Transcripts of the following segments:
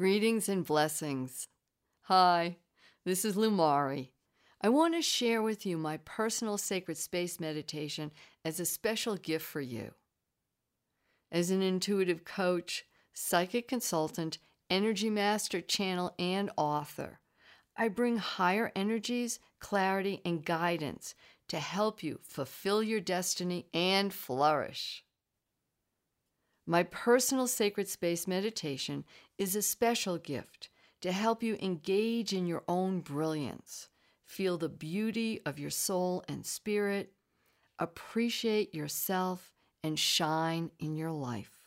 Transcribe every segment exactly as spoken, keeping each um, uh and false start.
Greetings and blessings. Hi, this is Lumari. I want to share with you my personal sacred space meditation as a special gift for you. As an intuitive coach, psychic consultant, energy master, channel, and author, I bring higher energies, clarity, and guidance to help you fulfill your destiny and flourish. My personal sacred space meditation is a special gift to help you engage in your own brilliance, feel the beauty of your soul and spirit, appreciate yourself, and shine in your life.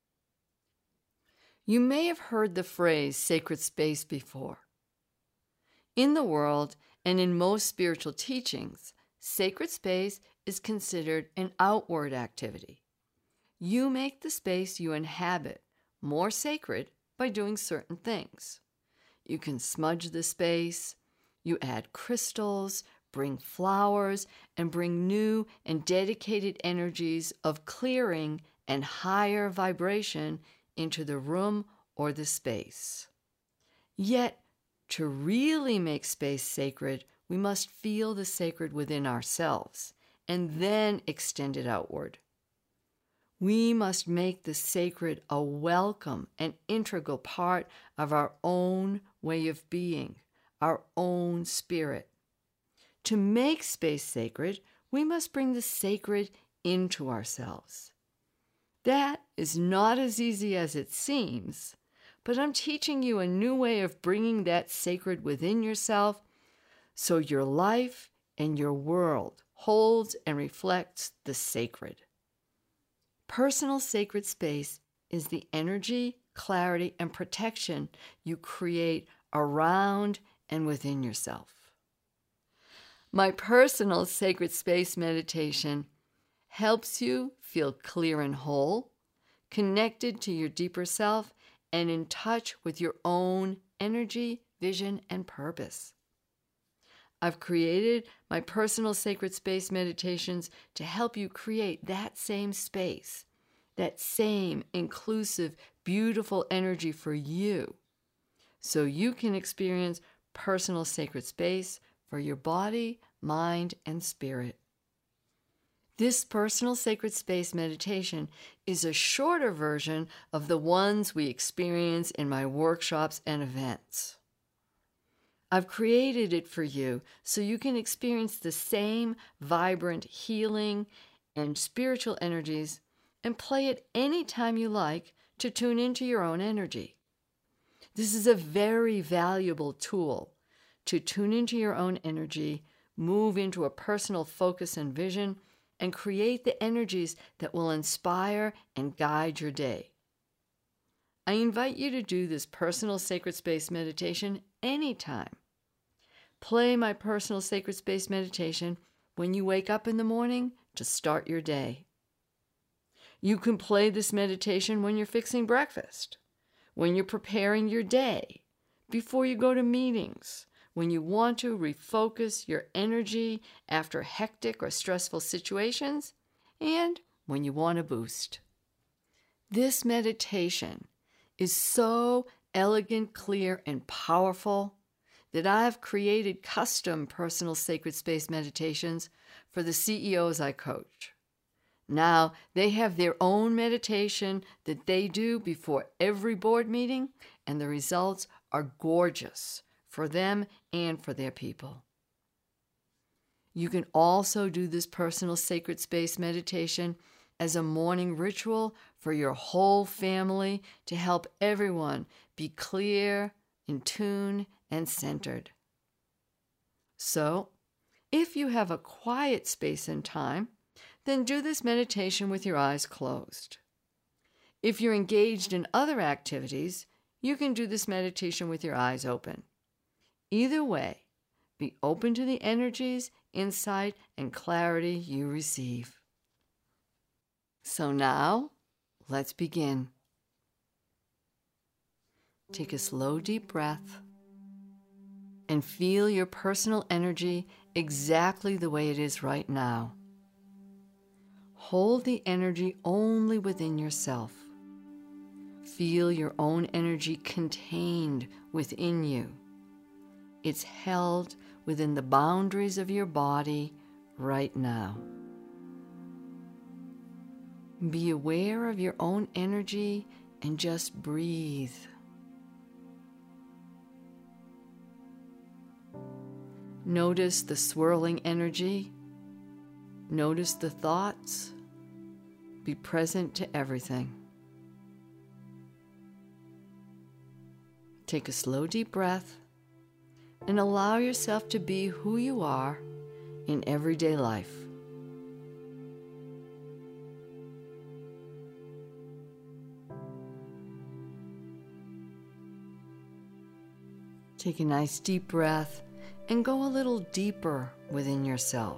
You may have heard the phrase sacred space before. In the world and in most spiritual teachings, sacred space is considered an outward activity. You make the space you inhabit more sacred by doing certain things. You can smudge the space, you add crystals, bring flowers, and bring new and dedicated energies of clearing and higher vibration into the room or the space. Yet, to really make space sacred, we must feel the sacred within ourselves and then extend it outward. We must make the sacred a welcome and integral part of our own way of being, our own spirit. To make space sacred, we must bring the sacred into ourselves. That is not as easy as it seems, but I'm teaching you a new way of bringing that sacred within yourself so your life and your world holds and reflects the sacred. Personal sacred space is the energy, clarity, and protection you create around and within yourself. My personal sacred space meditation helps you feel clear and whole, connected to your deeper self, and in touch with your own energy, vision, and purpose. I've created my personal sacred space meditations to help you create that same space, that same inclusive, beautiful energy for you, so you can experience personal sacred space for your body, mind, and spirit. This personal sacred space meditation is a shorter version of the ones we experience in my workshops and events. I've created it for you so you can experience the same vibrant healing and spiritual energies and play it anytime you like to tune into your own energy. This is a very valuable tool to tune into your own energy, move into a personal focus and vision, and create the energies that will inspire and guide your day. I invite you to do this personal sacred space meditation anytime. Play my personal sacred space meditation when you wake up in the morning to start your day. You can play this meditation when you're fixing breakfast, when you're preparing your day, before you go to meetings, when you want to refocus your energy after hectic or stressful situations, and when you want a boost. This meditation is so elegant, clear, and powerful that I have created custom personal sacred space meditations for the C E Os I coach. Now, they have their own meditation that they do before every board meeting, and the results are gorgeous for them and for their people. You can also do this personal sacred space meditation as a morning ritual for your whole family to help everyone be clear, in tune, and centered. So, if you have a quiet space and time, then do this meditation with your eyes closed. If you're engaged in other activities, you can do this meditation with your eyes open. Either way, be open to the energies, insight, and clarity you receive. So now, let's begin. Take a slow, deep breath and feel your personal energy exactly the way it is right now. Hold the energy only within yourself. Feel your own energy contained within you. It's held within the boundaries of your body right now. Be aware of your own energy and just breathe. Notice the swirling energy. Notice the thoughts. Be present to everything. Take a slow, deep breath and allow yourself to be who you are in everyday life. Take a nice deep breath and go a little deeper within yourself.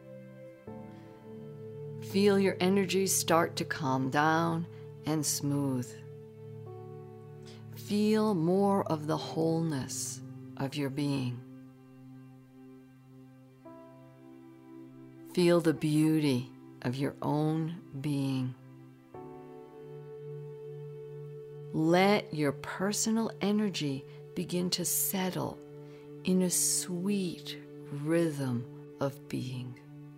Feel your energy start to calm down and smooth. Feel more of the wholeness of your being. Feel the beauty of your own being. Let your personal energy begin to settle in a sweet rhythm of being.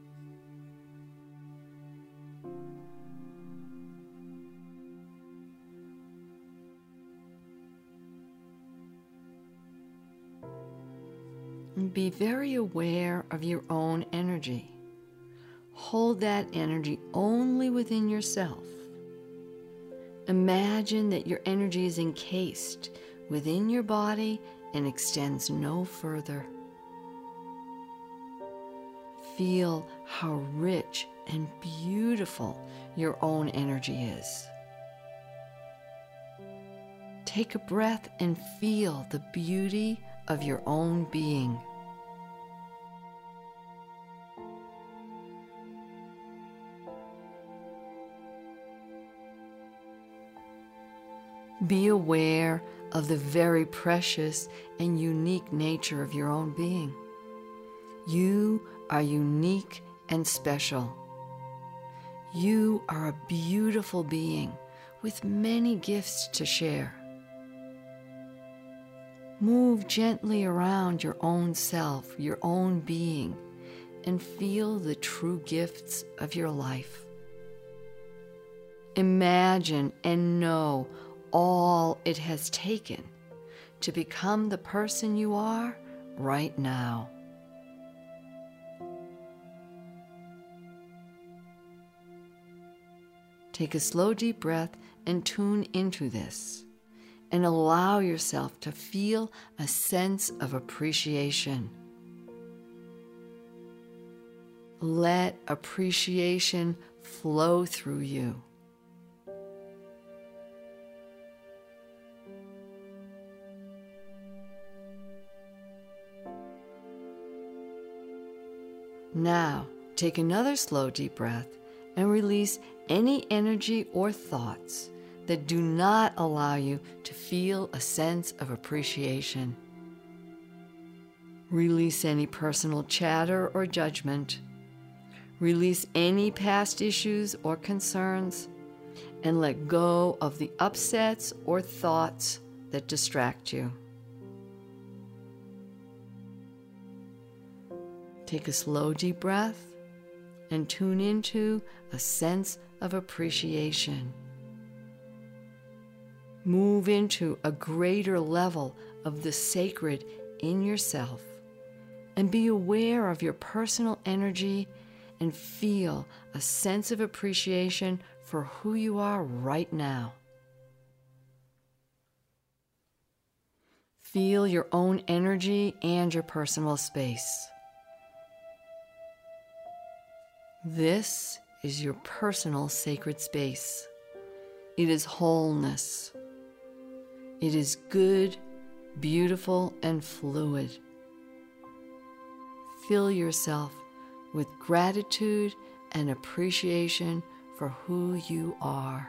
Be very aware of your own energy. Hold that energy only within yourself. Imagine that your energy is encased within your body and extends no further. Feel how rich and beautiful your own energy is. Take a breath and feel the beauty of your own being. Be aware of the very precious and unique nature of your own being. You are unique and special. You are a beautiful being with many gifts to share. Move gently around your own self, your own being, and feel the true gifts of your life. Imagine and know all it has taken to become the person you are right now. Take a slow, deep breath and tune into this, and allow yourself to feel a sense of appreciation. Let appreciation flow through you. Now, take another slow, deep breath and release any energy or thoughts that do not allow you to feel a sense of appreciation. Release any personal chatter or judgment. Release any past issues or concerns, and let go of the upsets or thoughts that distract you. Take a slow, deep breath and tune into a sense of appreciation. Move into a greater level of the sacred in yourself and be aware of your personal energy and feel a sense of appreciation for who you are right now. Feel your own energy and your personal space. This is your personal sacred space. It is wholeness. It is good, beautiful, and fluid. Fill yourself with gratitude and appreciation for who you are.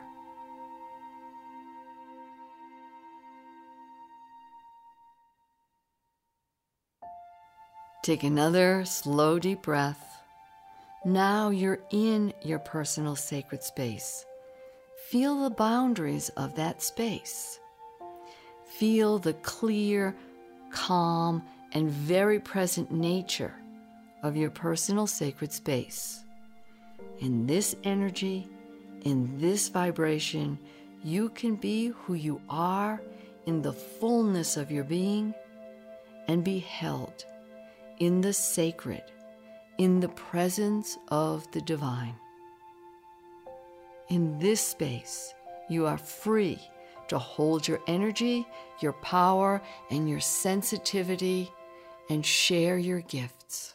Take another slow, deep breath. Now you're in your personal sacred space. feel the boundaries of that space. Feel the clear, calm, and very present nature of your personal sacred space. In this energy, in this vibration, you can be who you are in the fullness of your being and be held in the sacred, in the presence of the divine. In this space, you are free to hold your energy, your power, and your sensitivity, and share your gifts.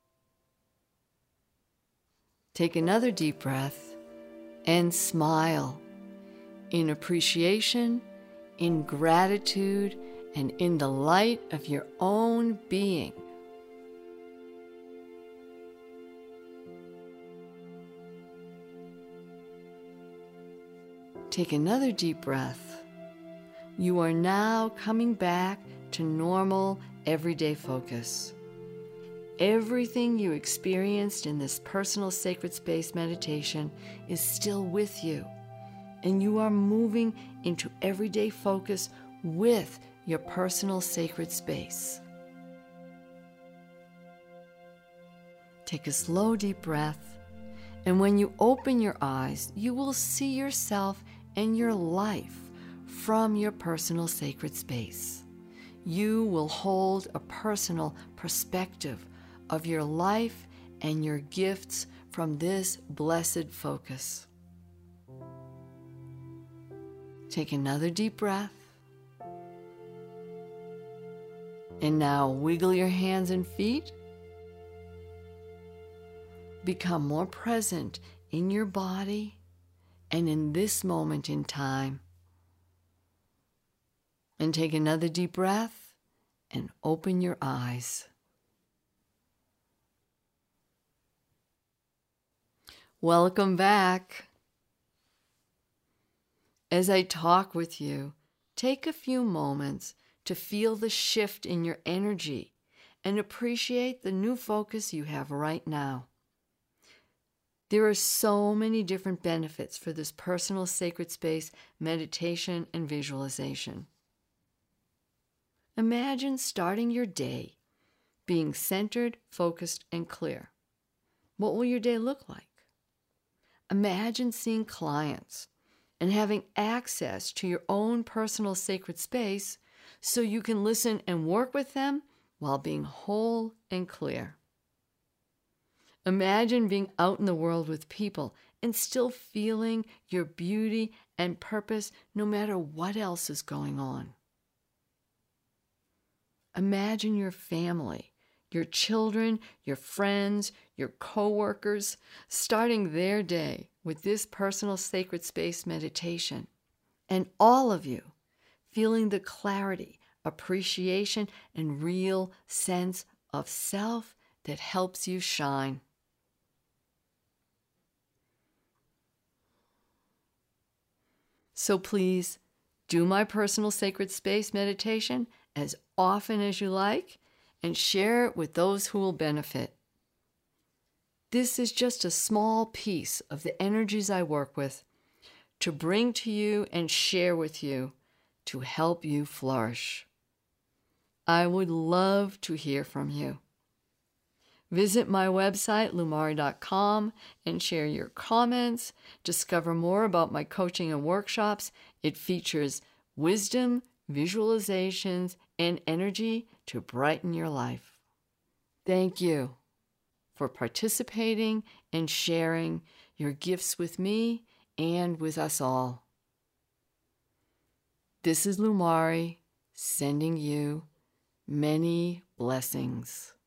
Take another deep breath and smile in appreciation, in gratitude, and in the light of your own being. Take another deep breath. You are now coming back to normal, everyday focus. Everything you experienced in this personal sacred space meditation is still with you, and you are moving into everyday focus with your personal sacred space. Take a slow, deep breath, and when you open your eyes, you will see yourself and your life from your personal sacred space. You will hold a personal perspective of your life and your gifts from this blessed focus. Take another deep breath. And now wiggle your hands and feet. Become more present in your body and in this moment in time. And take another deep breath and open your eyes. Welcome back. As I talk with you, take a few moments to feel the shift in your energy and appreciate the new focus you have right now. There are so many different benefits for this personal sacred space meditation and visualization. Imagine starting your day being centered, focused, and clear. What will your day look like? Imagine seeing clients and having access to your own personal sacred space so you can listen and work with them while being whole and clear. Imagine being out in the world with people and still feeling your beauty and purpose no matter what else is going on. Imagine your family, your children, your friends, your coworkers starting their day with this personal sacred space meditation, and all of you feeling the clarity, appreciation, and real sense of self that helps you shine. So please do my personal sacred space meditation as often as you like and share it with those who will benefit. This is just a small piece of the energies I work with to bring to you and share with you to help you flourish. I would love to hear from you. Visit my website, lumari dot com, and share your comments. Discover more about my coaching and workshops. It features wisdom, visualizations, and energy to brighten your life. Thank you for participating and sharing your gifts with me and with us all. This is Lumari, sending you many blessings.